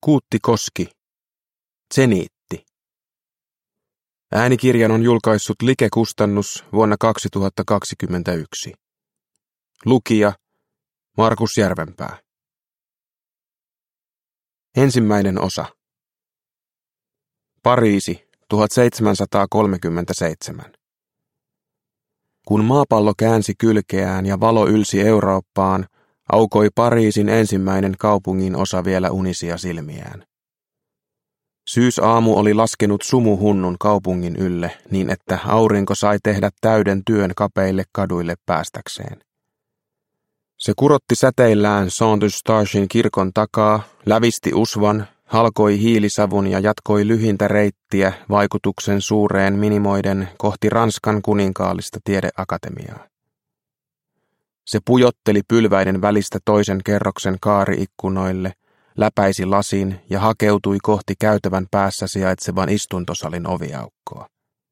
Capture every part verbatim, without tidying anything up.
Kuutti Koski. Zeniitti. Äänikirjan on julkaissut Like-kustannus vuonna kaksituhattakaksikymmentäyksi. Lukija Markus Järvenpää. Ensimmäinen osa. Pariisi, tuhatseitsemänsataakolmekymmentäseitsemän. Kun maapallo käänsi kylkeään ja valo ylsi Eurooppaan, aukoi Pariisin ensimmäinen kaupungin osa vielä unisia silmiään. Syysaamu oli laskenut sumuhunnun kaupungin ylle niin, että aurinko sai tehdä täyden työn kapeille kaduille päästäkseen. Se kurotti säteillään Saint-Eustachin kirkon takaa, lävisti usvan, halkoi hiilisavun ja jatkoi lyhintä reittiä vaikutuksen suureen minimoiden kohti Ranskan kuninkaallista tiedeakatemiaa. Se pujotteli pylväiden välistä toisen kerroksen kaari-ikkunoille, läpäisi lasin ja hakeutui kohti käytävän päässä sijaitsevan istuntosalin oviaukkoa.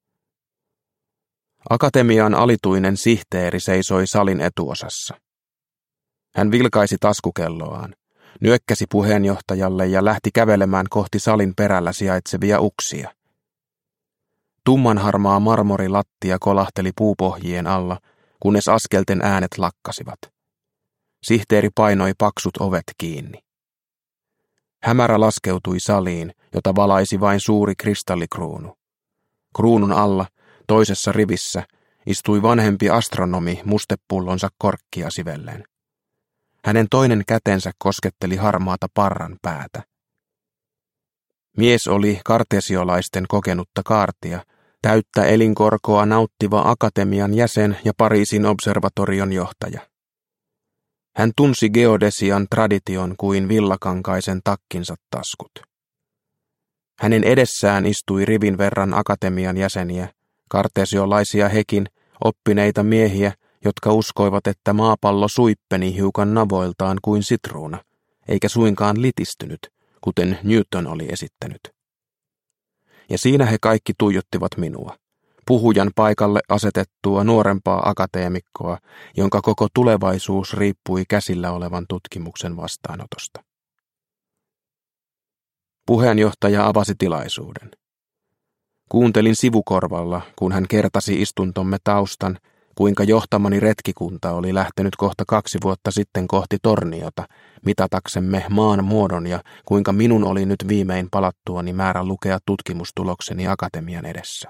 Akatemian alituinen sihteeri seisoi salin etuosassa. Hän vilkaisi taskukelloaan, nyökkäsi puheenjohtajalle ja lähti kävelemään kohti salin perällä sijaitsevia uksia. Tummanharmaa marmorilattia kolahteli puupohjien alla, kunnes askelten äänet lakkasivat. Sihteeri painoi paksut ovet kiinni. Hämärä laskeutui saliin, jota valaisi vain suuri kristallikruunu. Kruunun alla, toisessa rivissä, istui vanhempi astronomi mustepullonsa korkkia sivellen. Hänen toinen kätensä kosketteli harmaata parran päätä. Mies oli kartesiolaisten kokenutta kaartia, täyttä elinkorkoa nauttiva akatemian jäsen ja Pariisin observatorion johtaja. Hän tunsi geodesian tradition kuin villakankaisen takkinsa taskut. Hänen edessään istui rivin verran akatemian jäseniä, kartesiolaisia hekin, oppineita miehiä, jotka uskoivat, että maapallo suippeni hiukan navoiltaan kuin sitruuna, eikä suinkaan litistynyt, kuten Newton oli esittänyt. Ja siinä he kaikki tuijottivat minua, puhujan paikalle asetettua nuorempaa akateemikkoa, jonka koko tulevaisuus riippui käsillä olevan tutkimuksen vastaanotosta. Puheenjohtaja avasi tilaisuuden. Kuuntelin sivukorvalla, kun hän kertasi istuntomme taustan, kuinka johtamani retkikunta oli lähtenyt kohta kaksi vuotta sitten kohti Torniota, mitataksemme maan muodon ja kuinka minun oli nyt viimein palattuani määrä lukea tutkimustulokseni akatemian edessä.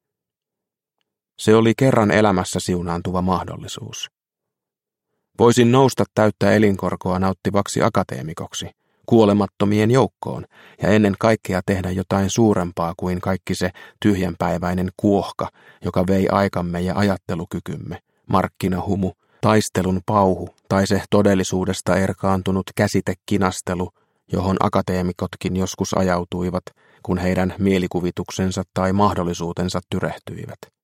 Se oli kerran elämässä siunaantuva mahdollisuus. Voisin nousta täyttä elinkorkoa nauttivaksi akateemikoksi, kuolemattomien joukkoon, ja ennen kaikkea tehdä jotain suurempaa kuin kaikki se tyhjänpäiväinen kuohka, joka vei aikamme ja ajattelukykymme, markkinahumu, taistelun pauhu tai se todellisuudesta erkaantunut käsitekinastelu, johon akateemikotkin joskus ajautuivat, kun heidän mielikuvituksensa tai mahdollisuutensa tyrehtyivät.